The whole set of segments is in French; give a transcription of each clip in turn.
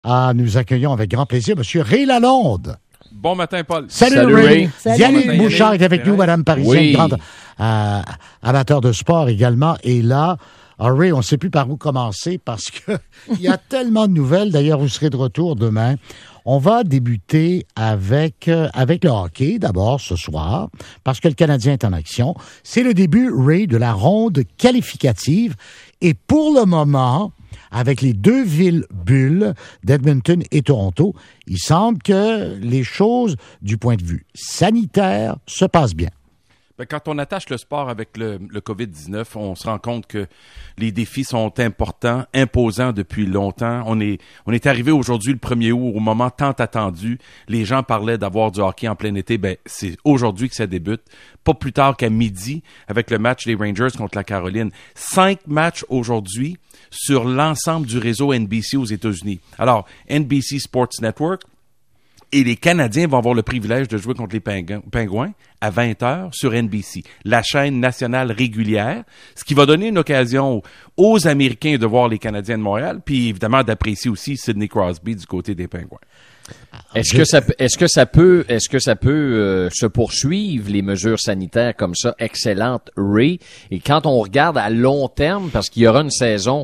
Ah, nous accueillons avec grand plaisir M. Ray Lalonde. Bon matin, Paul. Salut Ray. Salut. Yannick Bouchard est avec nous, Madame Parisien, Oui. grande amateur de sport également. Et là, Ray, on ne sait plus par où commencer parce que il y a tellement de nouvelles. D'ailleurs, vous serez de retour demain. On va débuter avec le hockey, d'abord, ce soir, parce que le Canadien est en action. C'est le début, Ray, de la ronde qualificative. Et pour le moment, avec les deux villes bulles d'Edmonton et Toronto, il semble que les choses, du point de vue sanitaire, se passent bien. Ben, quand on attache le sport avec le COVID-19, on se rend compte que les défis sont importants, imposants depuis longtemps. On est arrivé aujourd'hui, le 1er août, au moment tant attendu. Les gens parlaient d'avoir du hockey en plein été. Ben, c'est aujourd'hui que ça débute. Pas plus tard qu'à midi, avec le match des Rangers contre la Caroline. 5 matchs aujourd'hui sur l'ensemble du réseau NBC aux États-Unis. Alors, NBC Sports Network, et les Canadiens vont avoir le privilège de jouer contre les Pingouins à 20h sur NBC, la chaîne nationale régulière, ce qui va donner une occasion aux Américains de voir les Canadiens de Montréal, puis évidemment d'apprécier aussi Sidney Crosby du côté des Pingouins. Est-ce que ça peut se poursuivre, les mesures sanitaires comme ça, excellentes, Ray? Et quand on regarde à long terme, parce qu'il y aura une saison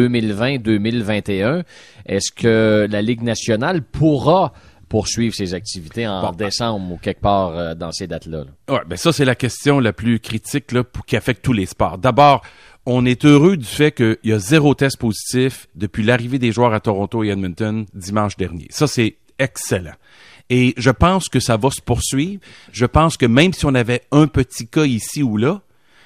2020-2021, est-ce que la Ligue nationale pourra poursuivre ses activités en décembre ou quelque part dans ces dates-là? Ouais, ben ça, c'est la question la plus critique là, qui affecte tous les sports. D'abord, on est heureux du fait qu'il y a 0 test positif depuis l'arrivée des joueurs à Toronto et Edmonton dimanche dernier. Ça, c'est excellent. Et je pense que ça va se poursuivre. Je pense que même si on avait un petit cas ici ou là,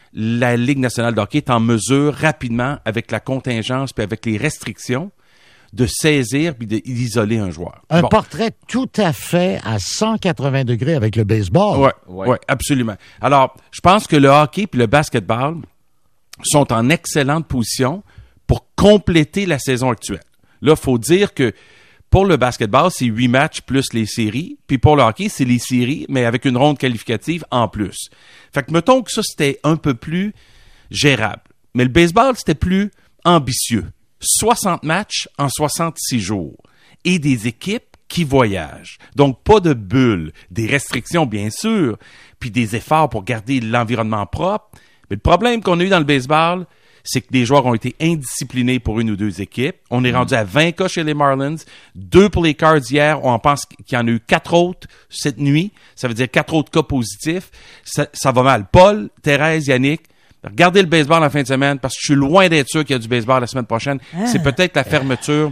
la Ligue nationale de hockey est en mesure rapidement, avec la contingence puis avec les restrictions, de saisir puis d'isoler un joueur. Un portrait tout à fait à 180 degrés avec le baseball. Oui, absolument. Alors, je pense que le hockey puis le basketball sont en excellente position pour compléter la saison actuelle. Là, il faut dire que pour le basketball, c'est 8 matchs plus les séries. Puis pour le hockey, c'est les séries, mais avec une ronde qualificative en plus. Fait que mettons que ça, c'était un peu plus gérable. Mais le baseball, c'était plus ambitieux. 60 matchs en 66 jours. Et des équipes qui voyagent. Donc, pas de bulles. Des restrictions, bien sûr. Puis des efforts pour garder l'environnement propre. Mais le problème qu'on a eu dans le baseball, c'est que des joueurs ont été indisciplinés pour une ou deux équipes. On est rendu à 20 cas chez les Marlins, 2 pour les Cards hier. On pense qu'il y en a eu 4 autres cette nuit. Ça veut dire 4 autres cas positifs. Ça va mal. Paul, Thérèse, Yannick, regardez le baseball en fin de semaine parce que je suis loin d'être sûr qu'il y a du baseball la semaine prochaine. C'est peut-être la fermeture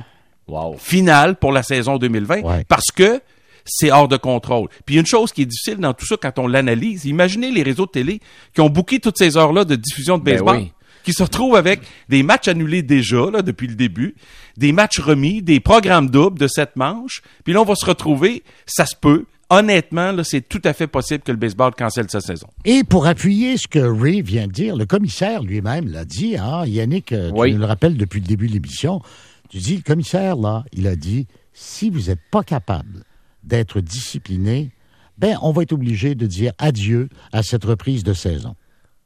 finale pour la saison 2020 parce que c'est hors de contrôle. Puis une chose qui est difficile dans tout ça quand on l'analyse, imaginez les réseaux de télé qui ont booké toutes ces heures-là de diffusion de baseball. Qui se retrouvent avec des matchs annulés déjà, là, depuis le début, des matchs remis, des programmes doubles de 7 manches, puis là, on va se retrouver, ça se peut. Honnêtement, là, c'est tout à fait possible que le baseball cancelle sa saison. Et pour appuyer ce que Ray vient de dire, le commissaire lui-même l'a dit, hein, Yannick, tu nous le rappelles depuis le début de l'émission, tu dis, le commissaire, là, il a dit, si vous n'êtes pas capable d'être discipliné, ben, on va être obligé de dire adieu à cette reprise de saison.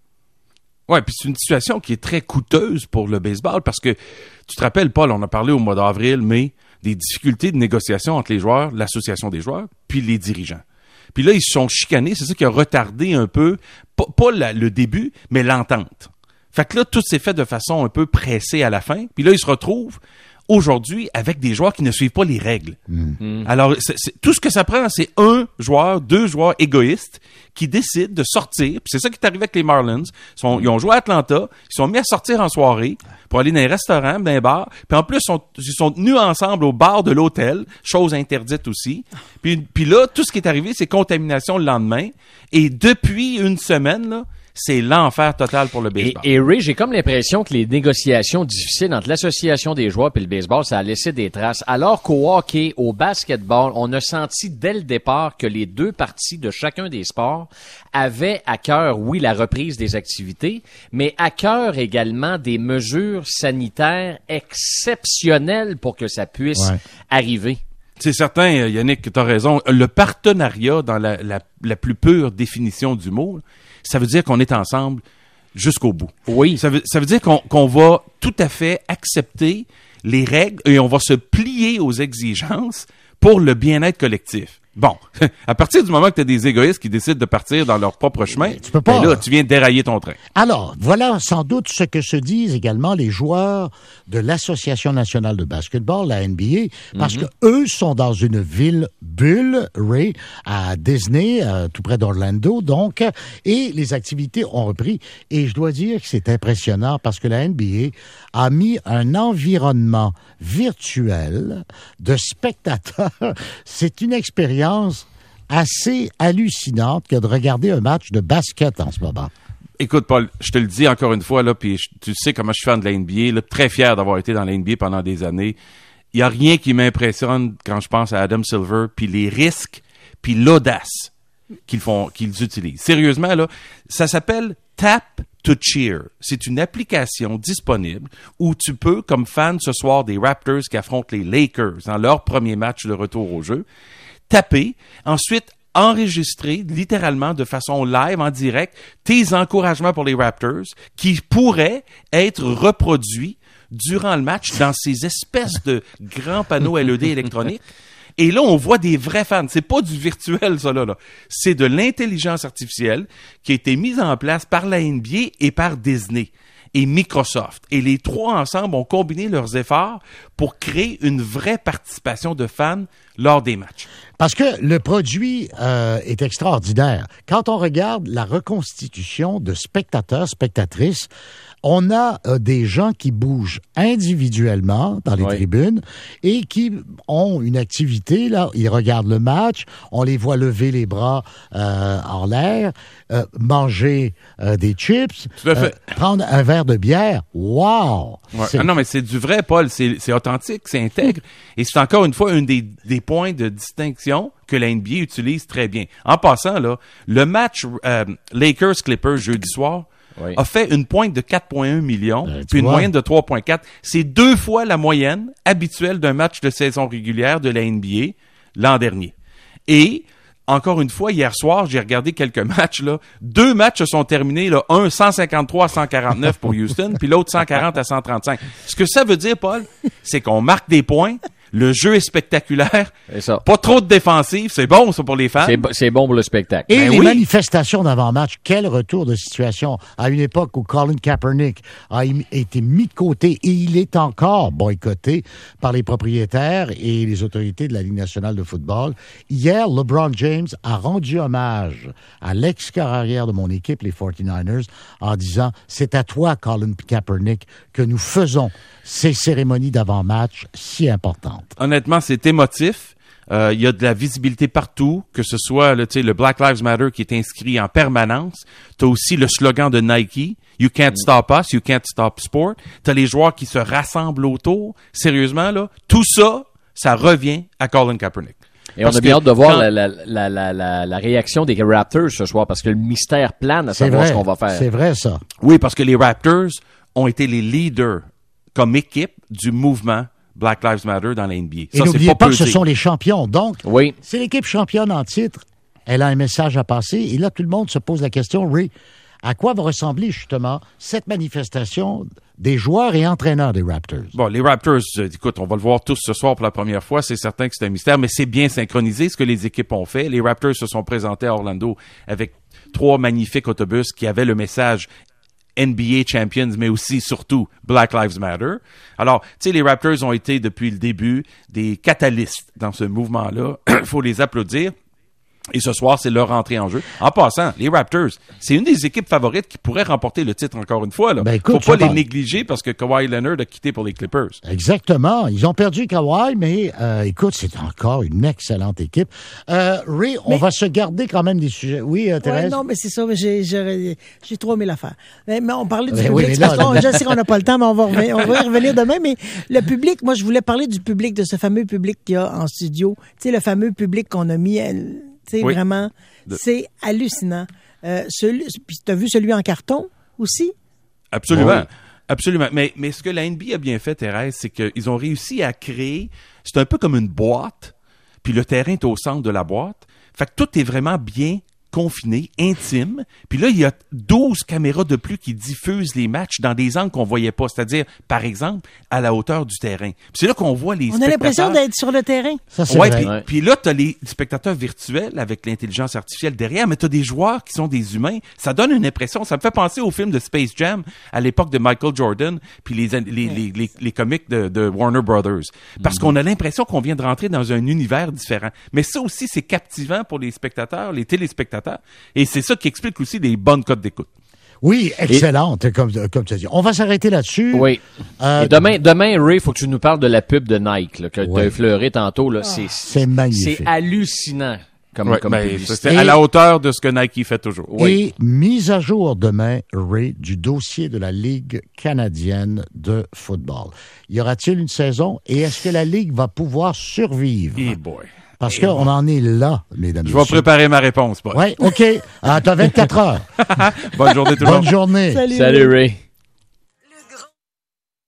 Oui, puis c'est une situation qui est très coûteuse pour le baseball parce que, tu te rappelles, Paul, on a parlé au mois d'avril, mai, des difficultés de négociation entre les joueurs, l'association des joueurs, puis les dirigeants. Puis là, ils se sont chicanés, c'est ça qui a retardé un peu, pas le début, mais l'entente. Fait que là, tout s'est fait de façon un peu pressée à la fin, puis là, ils se retrouvent aujourd'hui avec des joueurs qui ne suivent pas les règles. Alors, tout ce que ça prend, c'est 2 joueurs égoïstes qui décident de sortir. Puis c'est ça qui est arrivé avec les Marlins. Ils ont joué à Atlanta, ils sont mis à sortir en soirée pour aller dans les restaurants, dans les bars. Puis en plus, ils sont tenus ensemble au bar de l'hôtel, chose interdite aussi. Puis là, tout ce qui est arrivé, c'est contamination le lendemain. Et depuis une semaine, là, c'est l'enfer total pour le baseball. Et Ray, j'ai comme l'impression que les négociations difficiles entre l'association des joueurs et le baseball, ça a laissé des traces. Alors qu'au hockey, au basketball, on a senti dès le départ que les 2 parties de chacun des sports avaient à cœur, oui, la reprise des activités, mais à cœur également des mesures sanitaires exceptionnelles pour que ça puisse arriver. C'est certain, Yannick, tu as raison. Le partenariat, dans la plus pure définition du mot, ça veut dire qu'on est ensemble jusqu'au bout. Oui. Ça veut dire qu'on va tout à fait accepter les règles et on va se plier aux exigences pour le bien-être collectif. Bon, à partir du moment que tu as des égoïstes qui décident de partir dans leur propre chemin, tu peux pas. Ben là, tu viens de dérailler ton train. Alors, voilà sans doute ce que se disent également les joueurs de l'Association nationale de basketball, la NBA, parce que eux sont dans une ville bulle, Ray, à Disney, tout près d'Orlando, donc, et les activités ont repris. Et je dois dire que c'est impressionnant parce que la NBA a mis un environnement virtuel de spectateurs. C'est une expérience assez hallucinante que de regarder un match de basket en ce moment. Écoute, Paul, je te le dis encore une fois, là, puis tu sais comment je suis fan de la NBA, là, très fier d'avoir été dans la NBA pendant des années. Il n'y a rien qui m'impressionne quand je pense à Adam Silver, puis les risques, puis l'audace qu'ils utilisent. Sérieusement, là, ça s'appelle Tap to Cheer. C'est une application disponible où tu peux, comme fan ce soir des Raptors qui affrontent les Lakers dans leur premier match de retour au jeu, taper, ensuite enregistrer littéralement de façon live, en direct, tes encouragements pour les Raptors qui pourraient être reproduits durant le match dans ces espèces de grands panneaux LED électroniques. Et là, on voit des vrais fans. C'est pas du virtuel, ça, là. C'est de l'intelligence artificielle qui a été mise en place par la NBA et par Disney et Microsoft. Et les trois ensemble ont combiné leurs efforts pour créer une vraie participation de fans lors des matchs. Parce que le produit est extraordinaire. Quand on regarde la reconstitution de spectateurs, spectatrices, on a des gens qui bougent individuellement dans les tribunes et qui ont une activité, là. Ils regardent le match, on les voit lever les bras en l'air, manger des chips, prendre un verre de bière. Wow! Ouais. Ah non, mais c'est du vrai, Paul. C'est authentique, c'est intègre. Et c'est encore une fois un des points de distinction que la NBA utilise très bien. En passant, là, le match Lakers-Clippers jeudi soir a fait une pointe de 4,1 millions, puis une moyenne de 3,4. C'est 2 fois la moyenne habituelle d'un match de saison régulière de la NBA l'an dernier. Et encore une fois, hier soir, j'ai regardé quelques matchs, là. 2 matchs se sont terminés, là. Un 153 à 149 pour Houston, puis l'autre 140 à 135. Ce que ça veut dire, Paul, c'est qu'on marque des points. Le jeu est spectaculaire. C'est ça. Pas trop de défensive. C'est bon, ça, pour les fans. C'est bon pour le spectacle. Et les manifestations d'avant-match, quel retour de situation à une époque où Colin Kaepernick a été mis de côté et il est encore boycotté par les propriétaires et les autorités de la Ligue nationale de football. Hier, LeBron James a rendu hommage à l'ex-carrière de mon équipe, les 49ers, en disant « C'est à toi, Colin Kaepernick, que nous faisons ces cérémonies d'avant-match si importantes. » Honnêtement, c'est émotif. Il y a de la visibilité partout, que ce soit le Black Lives Matter qui est inscrit en permanence. Tu as aussi le slogan de Nike, « You can't stop us, you can't stop sport ». Tu as les joueurs qui se rassemblent autour. Sérieusement, là, tout ça, ça revient à Colin Kaepernick. Et on a bien hâte de voir la réaction des Raptors ce soir, parce que le mystère plane à savoir ce qu'on va faire. C'est vrai, ça. Oui, parce que les Raptors ont été les leaders comme équipe du mouvement Black Lives Matter dans la NBA. Et n'oubliez pas que ce sont les champions. Donc, oui, c'est l'équipe championne en titre. Elle a un message à passer. Et là, tout le monde se pose la question, Ray, à quoi va ressembler justement cette manifestation des joueurs et entraîneurs des Raptors? Bon, les Raptors, écoute, on va le voir tous ce soir pour la première fois. C'est certain que c'est un mystère, mais c'est bien synchronisé ce que les équipes ont fait. Les Raptors se sont présentés à Orlando avec 3 magnifiques autobus qui avaient le message NBA Champions, mais aussi, surtout, Black Lives Matter. Alors, tu sais, les Raptors ont été, depuis le début, des catalystes dans ce mouvement-là. Il faut les applaudir. Et ce soir, c'est leur entrée en jeu. En passant, les Raptors, c'est une des équipes favorites qui pourrait remporter le titre encore une fois. Là. Ben écoute, faut pas les négliger parce que Kawhi Leonard a quitté pour les Clippers. Exactement. Ils ont perdu Kawhi, mais écoute, c'est encore une excellente équipe. Ray, on va se garder quand même des sujets. Oui, Thérèse? Ouais, non, mais c'est ça. Mais j'ai trop aimé l'affaire. Mais on parlait du public. Oui, Je sais qu'on n'a pas le temps, mais on va y revenir demain. Mais le public, moi, je voulais parler du public, de ce fameux public qu'il y a en studio. Tu sais, le fameux public qu'on a mis... Tu sais, vraiment, c'est hallucinant. Puis tu as vu celui en carton aussi? Absolument. Oui. Absolument. Mais ce que la NBA a bien fait, Thérèse, c'est qu'ils ont réussi à créer... C'est un peu comme une boîte, puis le terrain est au centre de la boîte. Fait que tout est vraiment bien confiné, intime. Puis là, il y a 12 caméras de plus qui diffusent les matchs dans des angles qu'on voyait pas. C'est-à-dire, par exemple, à la hauteur du terrain. Puis c'est là qu'on voit les spectateurs. On a l'impression d'être sur le terrain. Ça, c'est Ouais, vrai. puis là, t'as les spectateurs virtuels avec l'intelligence artificielle derrière, mais t'as des joueurs qui sont des humains. Ça donne une impression. Ça me fait penser au film de Space Jam à l'époque de Michael Jordan, puis les comics de Warner Brothers. Parce qu'on a l'impression qu'on vient de rentrer dans un univers différent. Mais ça aussi, c'est captivant pour les spectateurs, les téléspectateurs, et c'est ça qui explique aussi les bonnes cotes d'écoute. Oui, excellente, comme tu as dit. On va s'arrêter là-dessus. Oui. Et demain, Ray, il faut que tu nous parles de la pub de Nike là, que tu as effleuré tantôt. Là. C'est magnifique. C'est hallucinant comme publicité. C'est à la hauteur de ce que Nike fait toujours. Et mise à jour demain, Ray, du dossier de la Ligue canadienne de football. Y aura-t-il une saison et est-ce que la Ligue va pouvoir survivre? Hey boy. Parce qu'on en est là, mesdames et messieurs. Je vais préparer ma réponse, boy. Oui, OK. T'as 24 heures. Bonne journée tout le monde. Bonne journée. Salut Ray.